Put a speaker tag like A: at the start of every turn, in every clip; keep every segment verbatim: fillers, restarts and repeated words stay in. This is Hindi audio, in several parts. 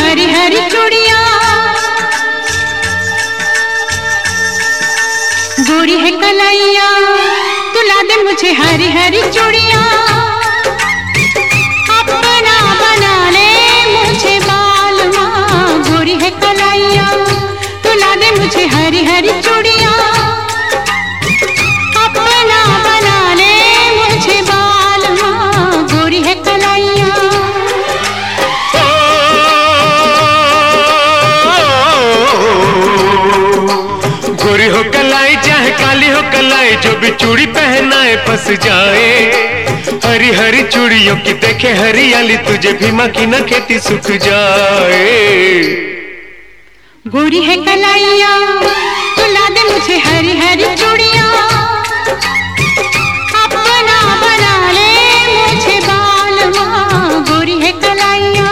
A: हरी हरी चूड़ियां, गोरी है कलाइया तुला दे मुझे हरी हरी चूड़ियां, अपना बना ले मुझे बालमा, गोरी है कलाइया तुला दे मुझे हरी हरी चूड़ियां, अपना बना ले मुझे बालमा, गोरी है कलाइया।
B: गोरी हो कलाई चाहे काली हो कलाई, जो भी चूड़ी पहनाए फंस जाए, हरी हरी चूड़ियों की देखे हरियाली, तुझे भी माँ की न खेती सूख जाए।
A: गोरी है कलाइया तुला दे मुझे हरी हरी चूड़ियां, अपना बना ले मुझे बालमा, गोरी है कलाइया।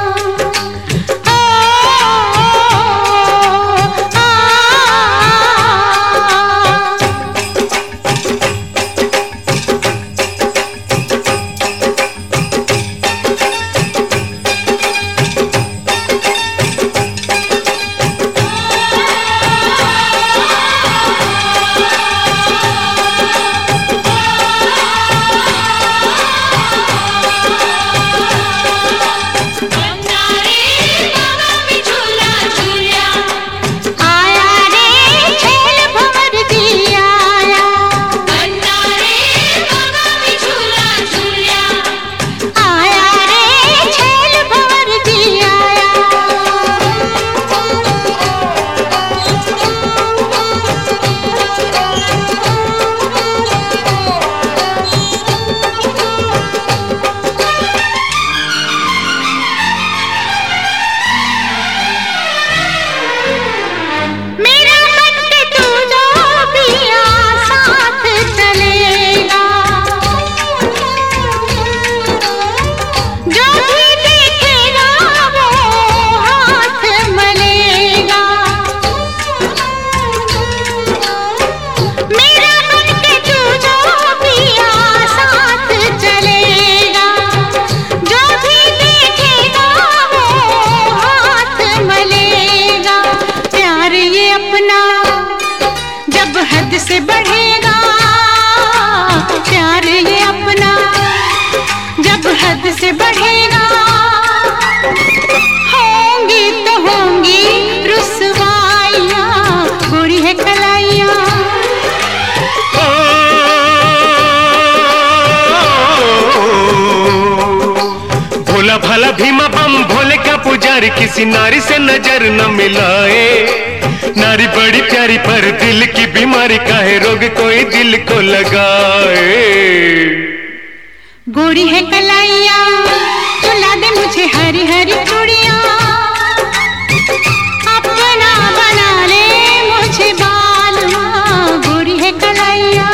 A: हद से बढ़ेगा प्यार ये अपना, जब हद से बढ़ेगा, होंगी तो होंगी रुसवाइयां, गोरी है कलाइया।
B: भोला भाला भीमा बम भोले का पुजारी, किसी नारी से नजर न मिलाए, नारी बड़ी प्यारी पर दिल की बीमारी, काहे रोग कोई दिल को लगाए।
A: गोरी है कलाइया तुला दे मुझे हरी हरी चूड़ियां, अपना बना ले मुझे बालमा, गोरी है कलाइया।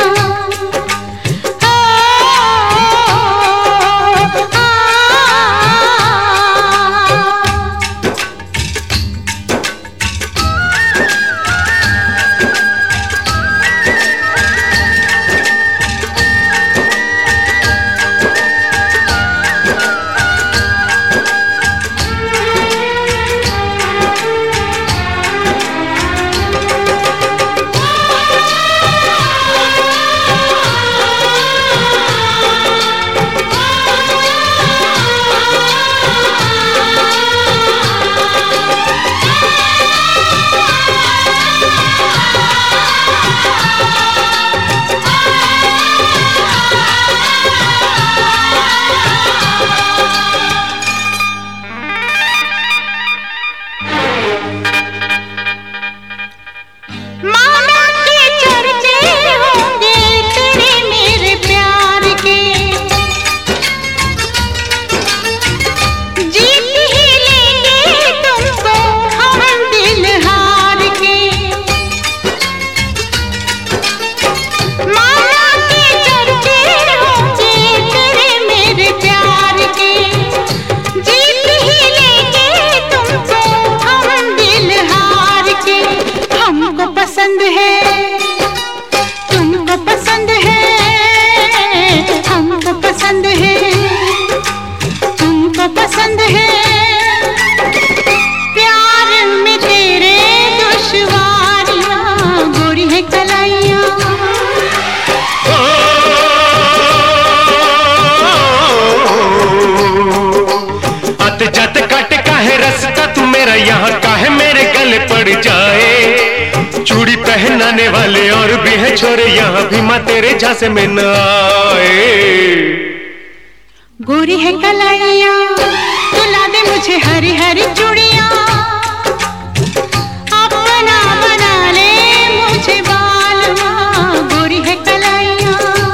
A: पसंद है तुमको पसंद है, हमको पसंद है तुमको पसंद है,
B: यहाँ काहे मेरे गले पड़ जाए। चूड़ी पहनाने वाले और भी है छोरे, यहाँ भी माँ तेरे झांसे में न आए।
A: गोरी है कलाइया तुला दे मुझे हरी हरी चूड़िया, अपना बना ले मुझे बालमा। गोरी है कलाइया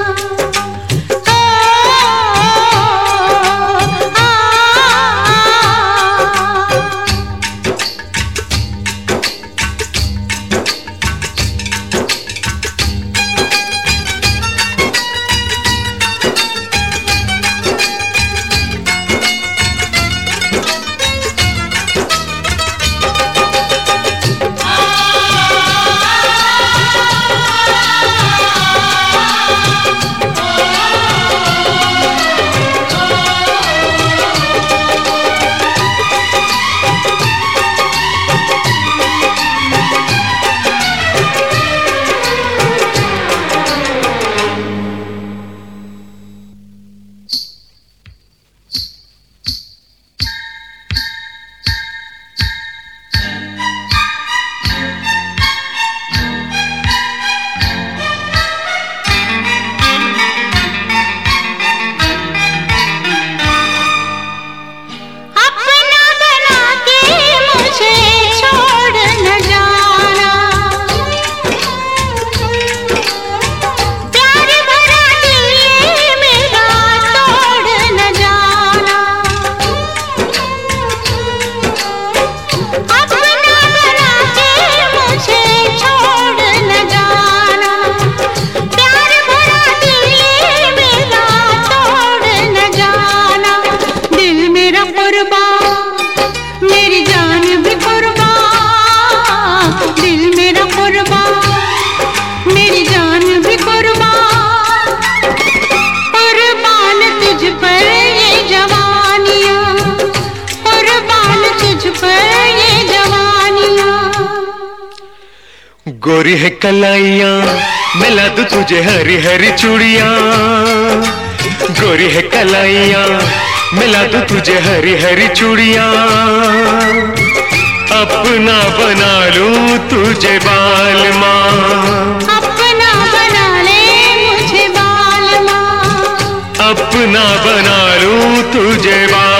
B: गोरी है कलाइया मिला दूं तुझे हरी हरी चूड़िया। गोरी है कलाइया मिला दूं तुझे हरी हरी चूड़िया, अपना बना लूं तुझे बालमा।
A: अपना बना ले मुझे बालमा,
B: अपना बना लूं तुझे बालमा।